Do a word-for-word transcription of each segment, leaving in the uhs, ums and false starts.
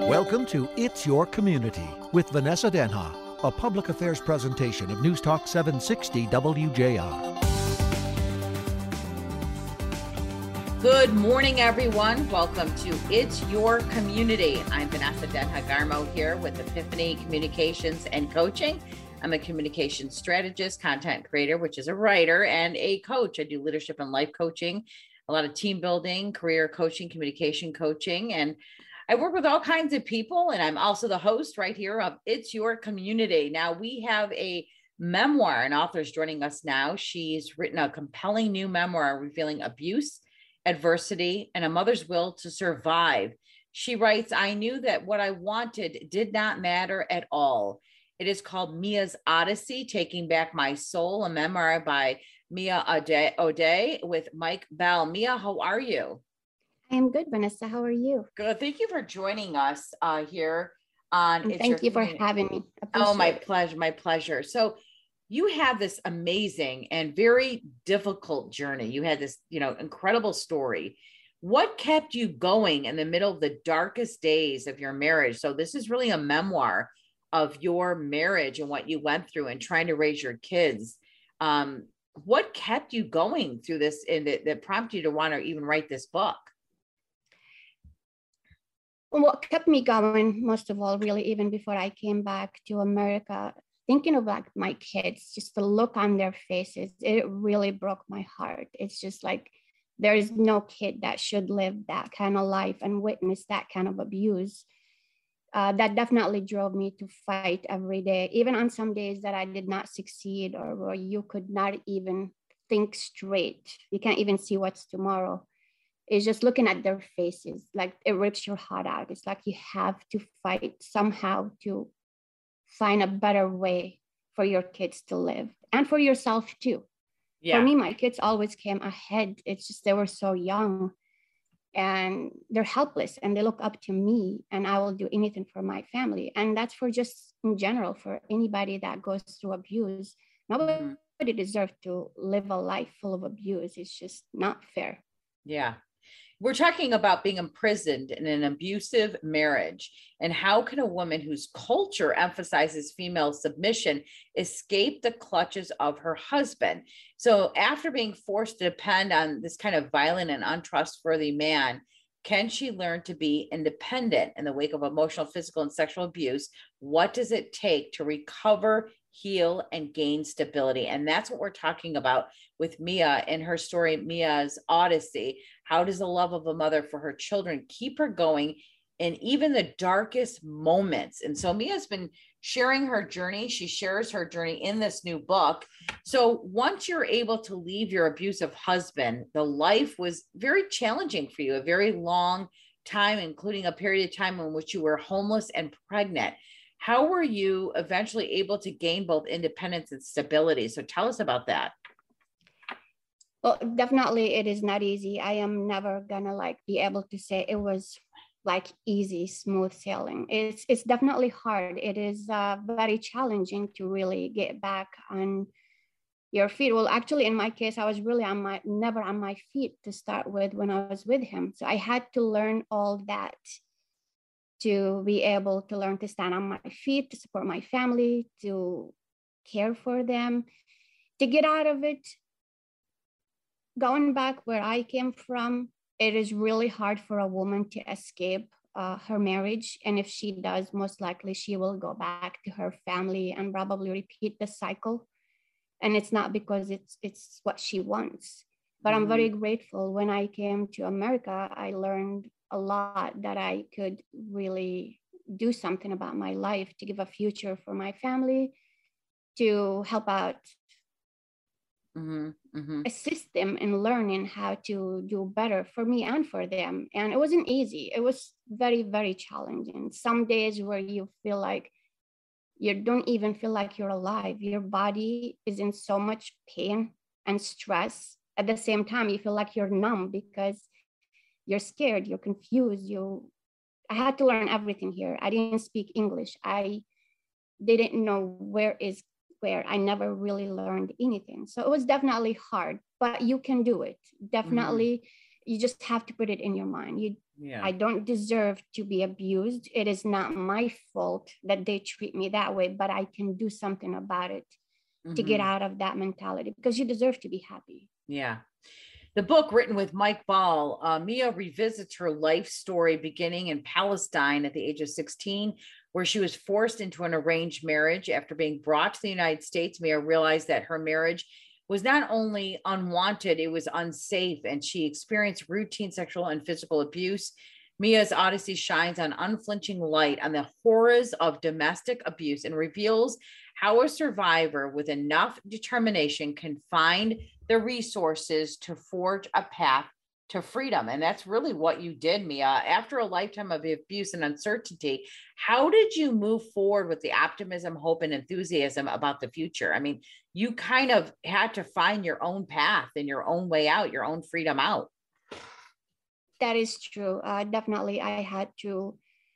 Welcome to It's Your Community with Vanessa Denha, a public affairs presentation of News Talk seven sixty W J R. Good morning, everyone. Welcome to It's Your Community. I'm Vanessa Denha Garmo here with Epiphany Communications and Coaching. I'm a communication strategist, content creator, which is a writer, and a coach. I do leadership and life coaching, a lot of team building, career coaching, communication coaching, and I work with all kinds of people, and I'm also the host right here of It's Your Community. Now, we have a memoir, an author's joining us now. She's written a compelling new memoir revealing abuse, adversity, and a mother's will to survive. She writes, I knew that what I wanted did not matter at all. It is called Mia's Odyssey, Taking Back My Soul, a memoir by Mia O'Day with Mike Bell. Mia, how are you? I am good, Vanessa. How are you? Good. Thank you for joining us uh, here on. And thank you for having me. Oh, my pleasure. My pleasure. So you have this amazing and very difficult journey. You had this, you know, incredible story. What kept you going in the middle of the darkest days of your marriage? So this is really a memoir of your marriage and what you went through and trying to raise your kids. Um, what kept you going through this and that, that prompted you to want to even write this book? What kept me going, most of all, really, even before I came back to America, thinking of like my kids, just the look on their faces, it really broke my heart. It's just like, there is no kid that should live that kind of life and witness that kind of abuse. Uh, that definitely drove me to fight every day, even on some days that I did not succeed or where you could not even think straight. You can't even see what's tomorrow. It's just looking at their faces, like it rips your heart out. It's like you have to fight somehow to find a better way for your kids to live and for yourself too. Yeah. For me, my kids always came ahead. It's just they were so young and they're helpless and they look up to me and I will do anything for my family. And that's for just in general, for anybody that goes through abuse. Nobody mm-hmm. deserves to live a life full of abuse. It's just not fair. Yeah. We're talking about being imprisoned in an abusive marriage and how can a woman whose culture emphasizes female submission escape the clutches of her husband? So after being forced to depend on this kind of violent and untrustworthy man, can she learn to be independent in the wake of emotional, physical, and sexual abuse? What does it take to recover, heal, and gain stability? And that's what we're talking about with Mia in her story, Mia's Odyssey. How does the love of a mother for her children keep her going in even the darkest moments? And so Mia's been sharing her journey. She shares her journey in this new book. So once you're able to leave your abusive husband, the life was very challenging for you, a very long time, including a period of time in which you were homeless and pregnant. How were you eventually able to gain both independence and stability? So tell us about that. Well, definitely it is not easy. I am never gonna like be able to say it was like easy, smooth sailing. It's it's definitely hard. It is uh, very challenging to really get back on your feet. Well, actually, in my case, I was really on my never on my feet to start with when I was with him. So I had to learn all that to be able to learn to stand on my feet, to support my family, to care for them, to get out of it. Going back where I came from, it is really hard for a woman to escape uh, her marriage. And if she does, most likely she will go back to her family and probably repeat the cycle. And it's not because it's it's what she wants. But mm-hmm. I'm very grateful. When I came to America, I learned a lot that I could really do something about my life, to give a future for my family, to help out, mm-hmm. Mm-hmm. assist them in learning how to do better for me and for them. And it wasn't easy. It was very, very challenging. Some days where you feel like you don't even feel like you're alive. Your body is in so much pain and stress. At the same time, you feel like you're numb because you're scared, you're confused. You, I had to learn everything here. I didn't speak English. I didn't know where is where. I never really learned anything. So it was definitely hard, but you can do it. Definitely, mm-hmm. you just have to put it in your mind. You, Yeah. I don't deserve to be abused. It is not my fault that they treat me that way, but I can do something about it mm-hmm. to get out of that mentality, because you deserve to be happy. Yeah. The book, written with Mike Ball, uh, Mia revisits her life story beginning in Palestine at the age of sixteen, where she was forced into an arranged marriage. After being brought to the United States, Mia realized that her marriage was not only unwanted, it was unsafe, and she experienced routine sexual and physical abuse. Mia's Odyssey shines an unflinching light on the horrors of domestic abuse and reveals how a survivor with enough determination can find the resources to forge a path to freedom. And that's really what you did, Mia. After a lifetime of abuse and uncertainty, how did you move forward with the optimism, hope, and enthusiasm about the future? I mean, you kind of had to find your own path and your own way out, your own freedom out. That is true. Uh, definitely, I had to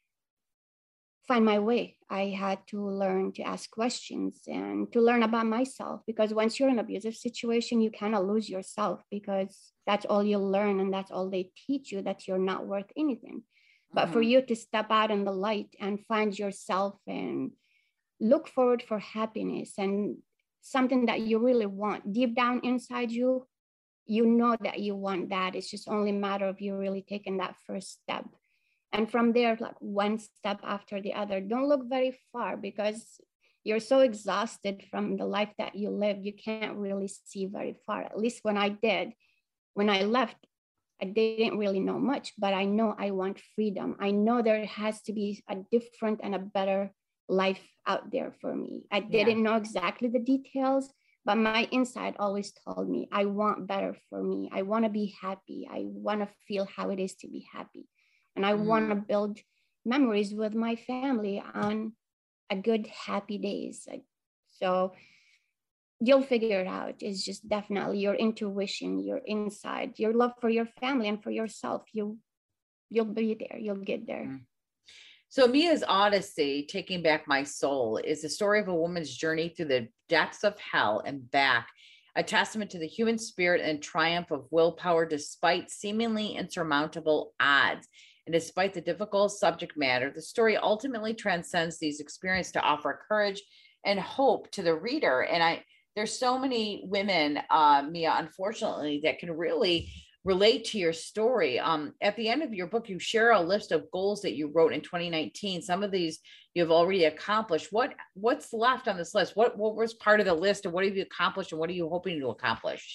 find my way. I had to learn to ask questions and to learn about myself, because once you're in an abusive situation, you kind of lose yourself, because that's all you learn and that's all they teach you, that you're not worth anything. But mm-hmm. for you to step out in the light and find yourself and look forward for happiness and something that you really want deep down inside you, you know that you want that. It's just only a matter of you really taking that first step. And from there, like one step after the other. Don't look very far, because you're so exhausted from the life that you lived. You can't really see very far. At least when I did, when I left, I didn't really know much, but I know I want freedom. I know there has to be a different and a better life out there for me. I didn't yeah. know exactly the details, but my inside always told me, I want better for me. I want to be happy. I want to feel how it is to be happy. And I mm. want to build memories with my family on a good, happy days. So you'll figure it out. It's just definitely your intuition, your inside, your love for your family and for yourself. You, you'll be there. You'll get there. Mm. So Mia's Odyssey, Taking Back My Soul, is the story of a woman's journey through the depths of hell and back, a testament to the human spirit and triumph of willpower despite seemingly insurmountable odds. And despite the difficult subject matter, the story ultimately transcends these experiences to offer courage and hope to the reader. And I, there's so many women, uh, Mia, unfortunately, that can really relate to your story. Um, at the end of your book, you share a list of goals that you wrote in twenty nineteen. Some of these you've already accomplished. What what's left on this list? What what was part of the list, and what have you accomplished, and what are you hoping to accomplish?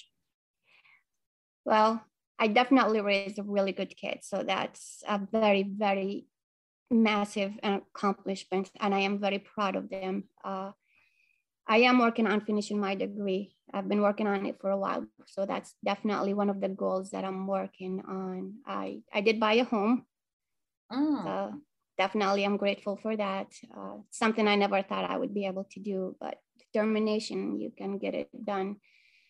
Well, I definitely raised a really good kid, so that's a very, very massive accomplishment, and I am very proud of them. Uh, I am working on finishing my degree. I've been working on it for a while, so that's definitely one of the goals that I'm working on. I, I did buy a home, mm. so definitely I'm grateful for that. Uh, something I never thought I would be able to do, but determination, you can get it done.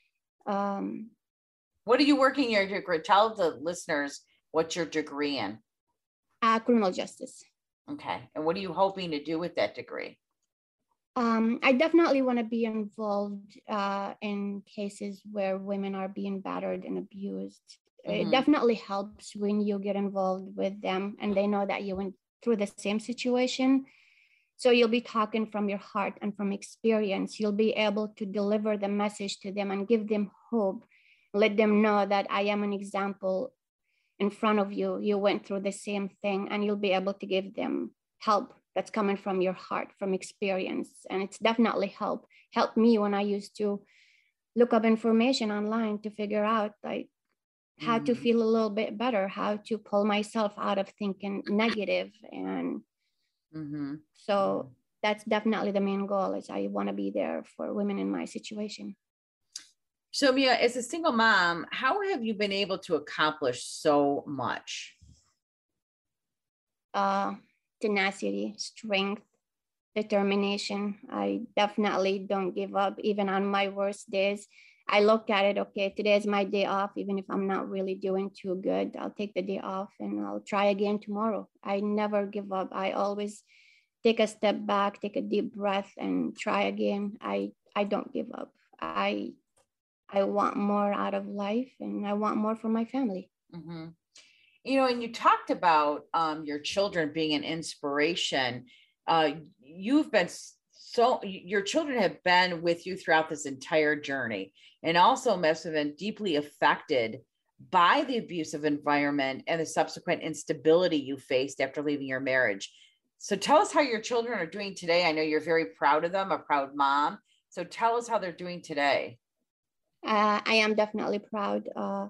Um, what are you working your degree? Tell the listeners what's your degree in. Uh, criminal justice. Okay, and what are you hoping to do with that degree? Um, I definitely want to be involved uh, in cases where women are being battered and abused. Mm-hmm. It definitely helps when you get involved with them and they know that you went through the same situation. So you'll be talking from your heart and from experience. You'll be able to deliver the message to them and give them hope. Let them know that I am an example in front of you. You went through the same thing, and you'll be able to give them help that's coming from your heart, from experience. And it's definitely helped helped me when I used to look up information online to figure out like how mm. to feel a little bit better, how to pull myself out of thinking negative. And mm-hmm. so that's definitely the main goal, is I want to be there for women in my situation. So Mia, as a single mom, how have you been able to accomplish so much? Uh, tenacity, strength, determination. I definitely don't give up, even on my worst days. I look at it, okay, today is my day off. Even if I'm not really doing too good, I'll take the day off and I'll try again tomorrow. I never give up. I always take a step back, take a deep breath and try again. I, I don't give up. I, I want more out of life, and I want more for my family. Mm-hmm. You know, and you talked about um, your children being an inspiration. Uh, you've been so, your children have been with you throughout this entire journey, and also must have been deeply affected by the abusive environment and the subsequent instability you faced after leaving your marriage. So tell us how your children are doing today. I know you're very proud of them, a proud mom. So tell us how they're doing today. Uh, I am definitely proud. Uh,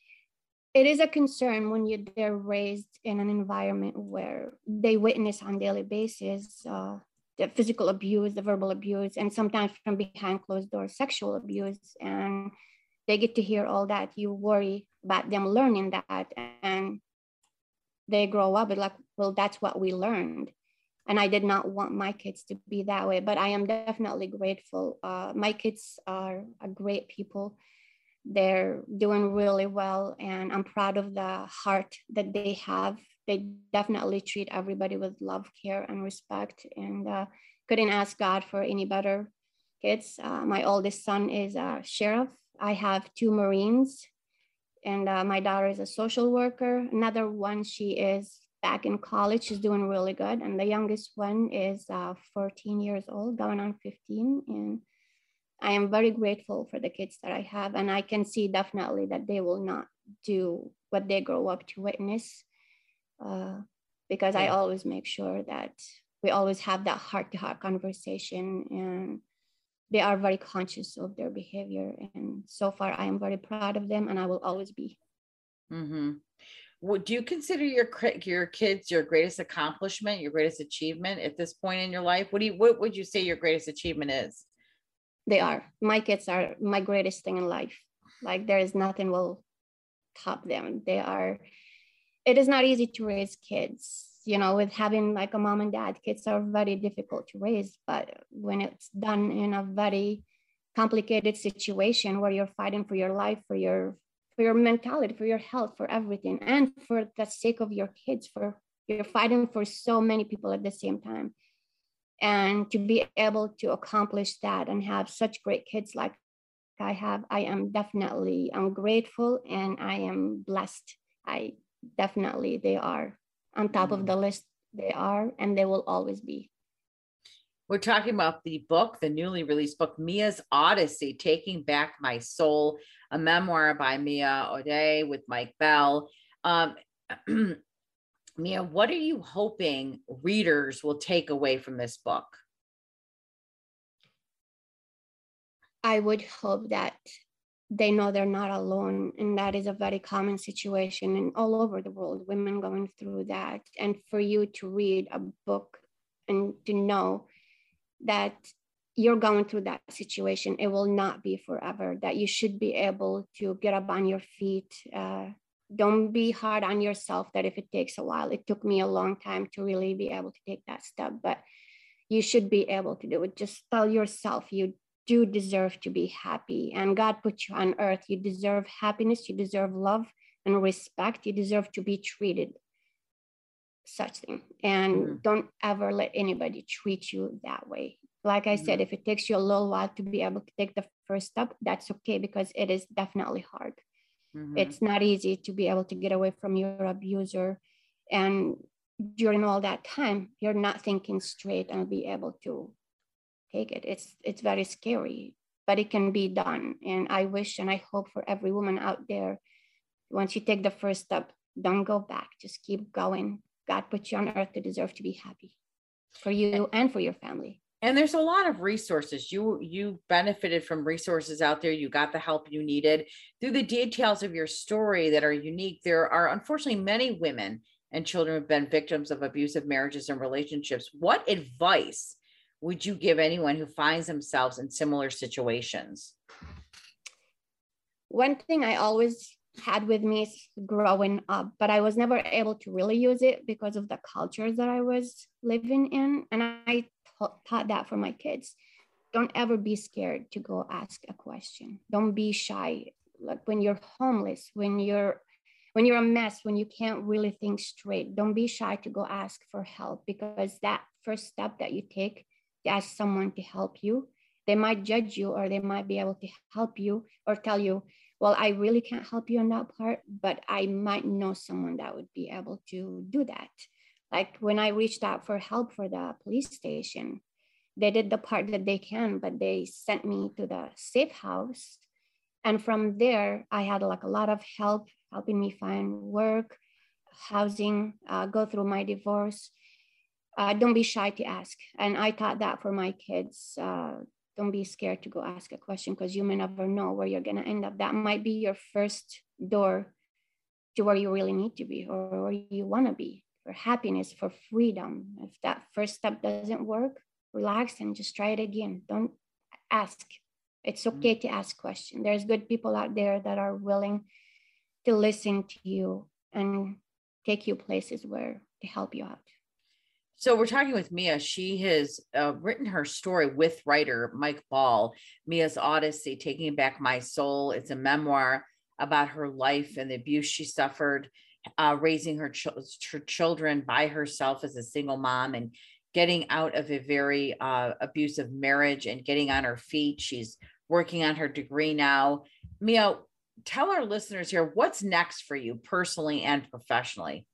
it is a concern when you, they're raised in an environment where they witness on a daily basis uh, the physical abuse, the verbal abuse, and sometimes from behind closed doors, sexual abuse. And they get to hear all that. You worry about them learning that, and they grow up and like, well, that's what we learned. And I did not want my kids to be that way, but I am definitely grateful. Uh, my kids are a great people. They're doing really well, and I'm proud of the heart that they have. They definitely treat everybody with love, care, and respect, and uh, couldn't ask God for any better kids. Uh, my oldest son is a sheriff. I have two Marines, and uh, my daughter is a social worker. Another one, she is back in college. She's doing really good. And the youngest one is uh, fourteen years old, going on fifteen. And I am very grateful for the kids that I have. And I can see definitely that they will not do what they grow up to witness, uh, because yeah. I always make sure that we always have that heart-to-heart conversation, and they are very conscious of their behavior. And so far, I am very proud of them, and I will always be. Mm-hmm. Would you consider your your kids your greatest accomplishment, your greatest achievement at this point in your life? What do you what would you say your greatest achievement is? They are. My kids are my greatest thing in life. Like there is nothing will top them. They are. It is not easy to raise kids. You know, with having like a mom and dad, kids are very difficult to raise. But when it's done in a very complicated situation where you're fighting for your life, for your for your mentality, for your health, for everything, and for the sake of your kids, for you're fighting for so many people at the same time. And to be able to accomplish that and have such great kids like I have, I am definitely, I'm grateful, and I am blessed. I definitely, they are on top of the list. They are, and they will always be. We're talking about the book, the newly released book, Mia's Odyssey, Taking Back My Soul, a memoir by Mia O'Day with Mike Bell. Um, Mia, what are you hoping readers will take away from this book? I would hope that they know they're not alone, and that is a very common situation in all over the world, women going through that. And for you to read a book and to know that you're going through that situation, it will not be forever, that you should be able to get up on your feet. Uh, don't be hard on yourself that if it takes a while. It took me a long time to really be able to take that step, but you should be able to do it. Just tell yourself you do deserve to be happy, and God put you on earth. You deserve happiness, you deserve love and respect, you deserve to be treated such thing. And mm-hmm. don't ever let anybody treat you that way. Like I mm-hmm. said, if it takes you a little while to be able to take the first step, that's okay, because it is definitely hard. Mm-hmm. It's not easy to be able to get away from your abuser, and during all that time you're not thinking straight and be able to take it. It's it's very scary, but it can be done. And I wish and I hope for every woman out there, once you take the first step, don't go back, just keep going. God put you on earth to deserve to be happy for you and for your family. And there's a lot of resources. You you benefited from resources out there. You got the help you needed. Through the details of your story that are unique, there are unfortunately many women and children who have been victims of abusive marriages and relationships. What advice would you give anyone who finds themselves in similar situations? One thing I always had with me is growing up, but I was never able to really use it because of the cultures that I was living in. And I taught that for my kids. Don't ever be scared to go ask a question. Don't be shy. Like when you're homeless, when you're when you're a mess, when you can't really think straight, don't be shy to go ask for help, because that first step that you take to ask someone to help you, they might judge you, or they might be able to help you or tell you, well, I really can't help you on that part, but I might know someone that would be able to do that. Like when I reached out for help for the police station, they did the part that they can, but they sent me to the safe house. And from there, I had like a lot of help helping me find work, housing, uh, go through my divorce. Uh, don't be shy to ask. And I taught that for my kids. Uh, don't be scared to go ask a question, because you may never know where you're going to end up. That might be your first door to where you really need to be, or where you want to be, for happiness, for freedom. If that first step doesn't work, relax and just try it again. Don't ask. It's okay to ask questions. There's good people out there that are willing to listen to you and take you places where to help you out. So we're talking with Mia. She has uh, written her story with writer Mike Ball, Mia's Odyssey, Taking Back My Soul. It's a memoir about her life and the abuse she suffered, uh, raising her, ch- her children by herself as a single mom, and getting out of a very uh, abusive marriage and getting on her feet. She's working on her degree now. Mia, tell our listeners here, what's next for you personally and professionally?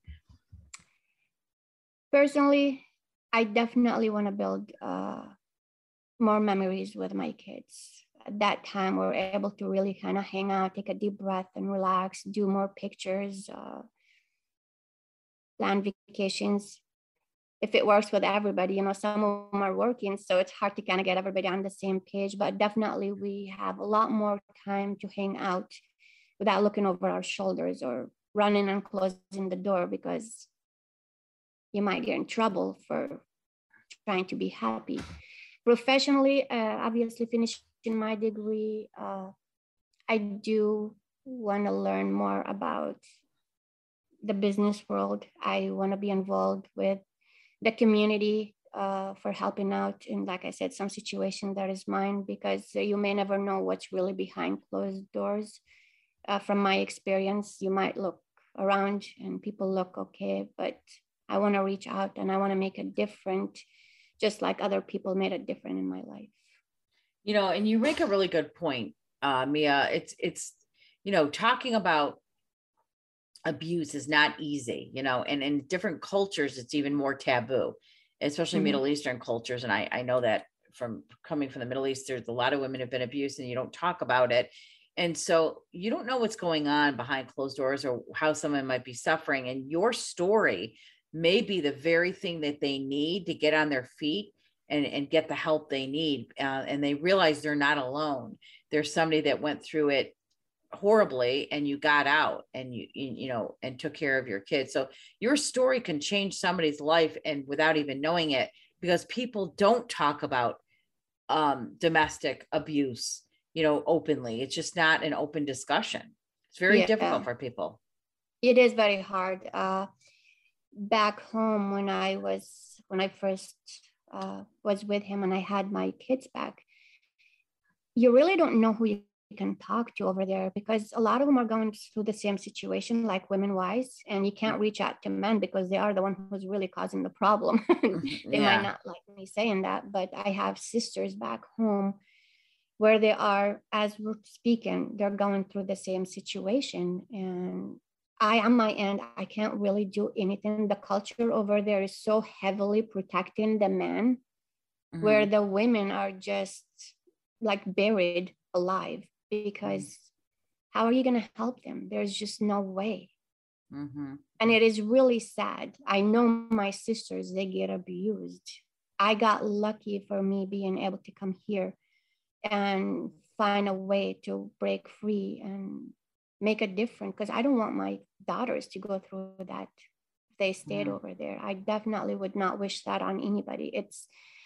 Personally, I definitely want to build uh, more memories with my kids. At that time, we're able to really kind of hang out, take a deep breath and relax, do more pictures, uh, plan vacations. If it works with everybody, you know, some of them are working, so it's hard to kind of get everybody on the same page, but definitely we have a lot more time to hang out without looking over our shoulders or running and closing the door, because you might get in trouble for trying to be happy. Professionally, uh, obviously finishing my degree, uh, I do want to learn more about the business world. I want to be involved with the community uh, for helping out in, like I said, some situation that is mine, because you may never know what's really behind closed doors. Uh, from my experience, you might look around and people look okay, but I want to reach out and I want to make it different, just like other people made it different in my life. You know, and you make a really good point, uh, Mia. It's, it's, you know, talking about abuse is not easy, you know, and in different cultures, it's even more taboo, especially mm-hmm. Middle Eastern cultures. And I, I know that from coming from the Middle East, there's a lot of women have been abused and you don't talk about it. And so you don't know what's going on behind closed doors or how someone might be suffering. And your story may be the very thing that they need to get on their feet and, and get the help they need. Uh, and they realize they're not alone. There's somebody that went through it horribly and you got out and you, you, you know, and took care of your kids. So your story can change somebody's life and without even knowing it, because people don't talk about um, domestic abuse, you know, openly. It's just not an open discussion. It's very yeah. difficult for people. It is very hard. Uh, back home when I was, when I first uh, was with him and I had my kids back, you really don't know who you can talk to over there, because a lot of them are going through the same situation, like women wise, and you can't reach out to men because they are the one who's really causing the problem. They yeah. might not like me saying that, but I have sisters back home where they are, as we're speaking, they're going through the same situation. And I, on my end, I can't really do anything. The culture over there is so heavily protecting the men, mm-hmm. where the women are just like buried alive, because mm-hmm. how are you going to help them? There's just no way. Mm-hmm. And it is really sad. I know my sisters, they get abused. I got lucky for me being able to come here and find a way to break free and make a difference, because I don't want my daughters to go through that if they stayed mm-hmm. over there. I definitely would not wish that on anybody. It's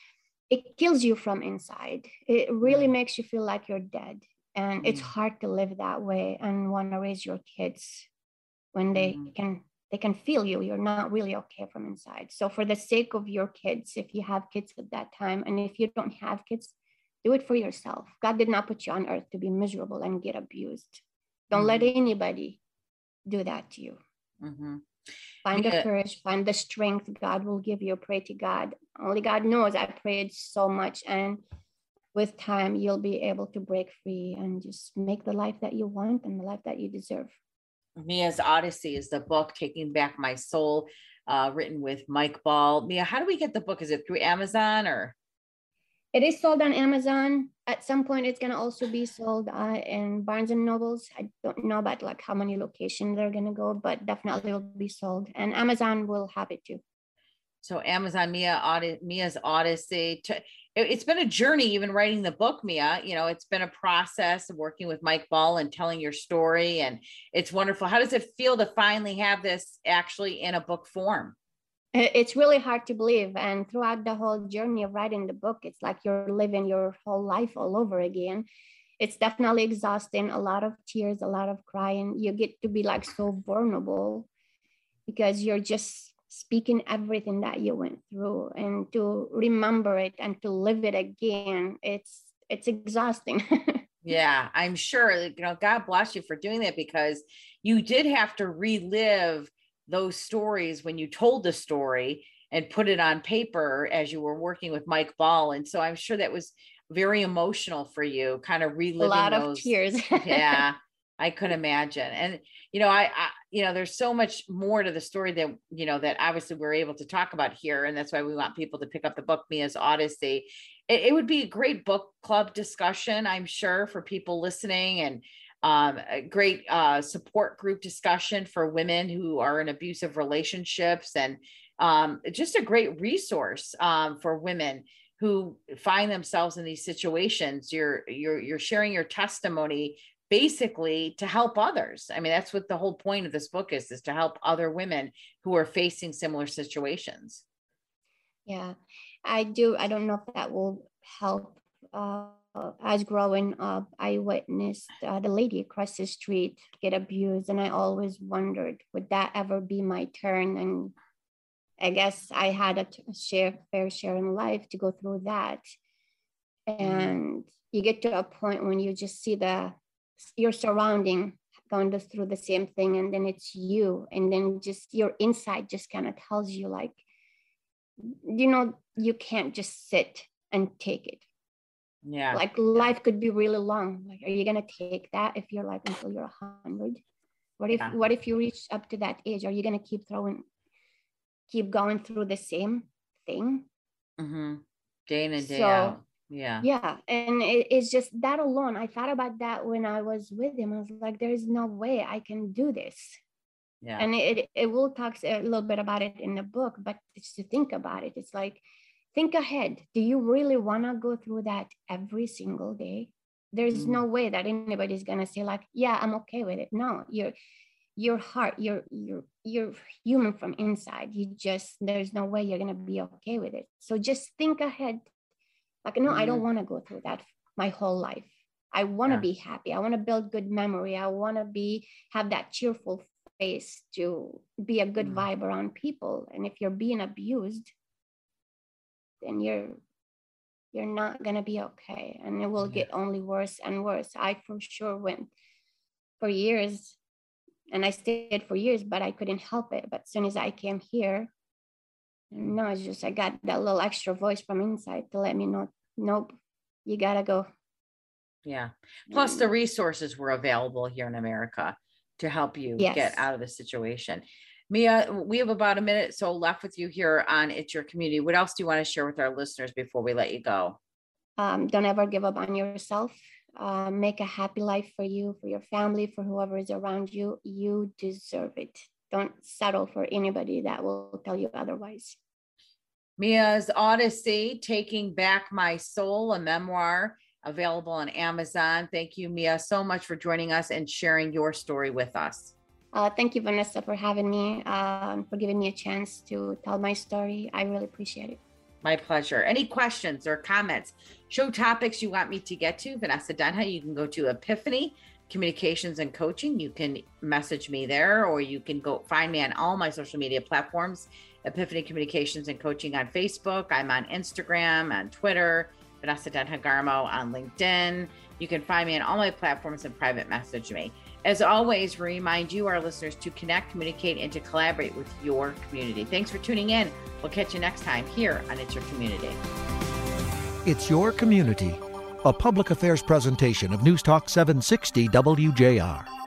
it kills you from inside. It really mm-hmm. makes you feel like you're dead, and mm-hmm. it's hard to live that way and want to raise your kids when they mm-hmm. can they can feel you you're not really okay from inside. So for the sake of your kids, if you have kids at that time, and if you don't have kids, do it for yourself. God did not put you on earth to be miserable and get abused. Don't mm-hmm. let anybody do that to you. Mm-hmm. Find yeah. the courage, find the strength God will give you. Pray to God. Only God knows. I prayed so much, and with time, you'll be able to break free and just make the life that you want and the life that you deserve. Mia's Odyssey is the book, Taking Back My Soul, uh, written with Mike Ball. Mia, how do we get the book? Is it through Amazon or? It is sold on Amazon. At some point, it's going to also be sold uh, in Barnes and Nobles. I don't know about like how many locations they're going to go, but definitely will be sold. And Amazon will have it too. So Amazon, Mia, Od- Mia's Odyssey. To, it, it's been a journey, even writing the book, Mia. You know, it's been a process of working with Mike Ball and telling your story. And it's wonderful. How does it feel to finally have this actually in a book form? It's really hard to believe. And throughout the whole journey of writing the book, it's like you're living your whole life all over again. It's definitely exhausting, a lot of tears, a lot of crying. You get to be like so vulnerable because you're just speaking everything that you went through, and to remember it and to live it again, it's it's exhausting. Yeah, I'm sure, you know, God bless you for doing that, because you did have to relive those stories when you told the story and put it on paper as you were working with Mike Ball. And so I'm sure that was very emotional for you, kind of reliving a lot those. of tears. Yeah, I could imagine. And, you know, I, I, you know, there's so much more to the story that, you know, that obviously we're able to talk about here. And that's why we want people to pick up the book, Mia's Odyssey. It, it would be a great book club discussion, I'm sure, for people listening, and Um, a great uh, support group discussion for women who are in abusive relationships, and um, just a great resource um, for women who find themselves in these situations. You're you're you're sharing your testimony basically to help others. I mean, that's what the whole point of this book is: is to help other women who are facing similar situations. Yeah, I do. I don't know if that will help. Uh, as growing up, I witnessed uh, the lady across the street get abused, and I always wondered, would that ever be my turn? And I guess I had a t- share, fair share in life to go through that. And mm. you get to a point when you just see the your surrounding going through the same thing, and then it's you, and then just your inside just kind of tells you, like, you know, you can't just sit and take it. Yeah. Like life could be really long. Like, are you going to take that if you're like until you're a hundred? What if, yeah. what if you reach up to that age? Are you going to keep throwing, keep going through the same thing? Mm-hmm. Day in and day so, out. Yeah. Yeah. And it, it's just that alone. I thought about that when I was with him. I was like, there is no way I can do this. Yeah. And it, it will talk a little bit about it in the book, but just to think about it, it's like, think ahead. Do you really want to go through that every single day? There's mm. no way that anybody's going to say like, yeah, I'm okay with it. No, your your heart, you're, you're, you're human from inside. You just, there's no way you're going to be okay with it. So just think ahead. Like, no, mm. I don't want to go through that my whole life. I want to yeah. be happy. I want to build good memory. I want to be, have that cheerful face to be a good mm. vibe around people. And if you're being abused, then you're you're not going to be okay, and it will yeah. get only worse and worse. I for sure went for years, and I stayed for years, but I couldn't help it. But as soon as I came here, no, it's just I got that little extra voice from inside to let me know, nope, you gotta go. Yeah. Plus and, the resources were available here in America to help you yes. get out of the situation. Mia, we have about a minute so left with you here on It's Your Community. What else do you want to share with our listeners before we let you go? Um, don't ever give up on yourself. Uh, make a happy life for you, for your family, for whoever is around you. You deserve it. Don't settle for anybody that will tell you otherwise. Mia's Odyssey, Taking Back My Soul, a memoir available on Amazon. Thank you, Mia, so much for joining us and sharing your story with us. Uh, thank you, Vanessa, for having me, uh, for giving me a chance to tell my story. I really appreciate it. My pleasure. Any questions or comments, show topics you want me to get to, Vanessa Denha, you can go to Epiphany Communications and Coaching. You can message me there, or you can go find me on all my social media platforms, Epiphany Communications and Coaching on Facebook. I'm on Instagram, on Twitter, Vanessa Denha Garmo on LinkedIn. You can find me on all my platforms and private message me. As always, we remind you, our listeners, to connect, communicate, and to collaborate with your community. Thanks for tuning in. We'll catch you next time here on It's Your Community. It's Your Community a public affairs presentation of News Talk seven sixty W J R.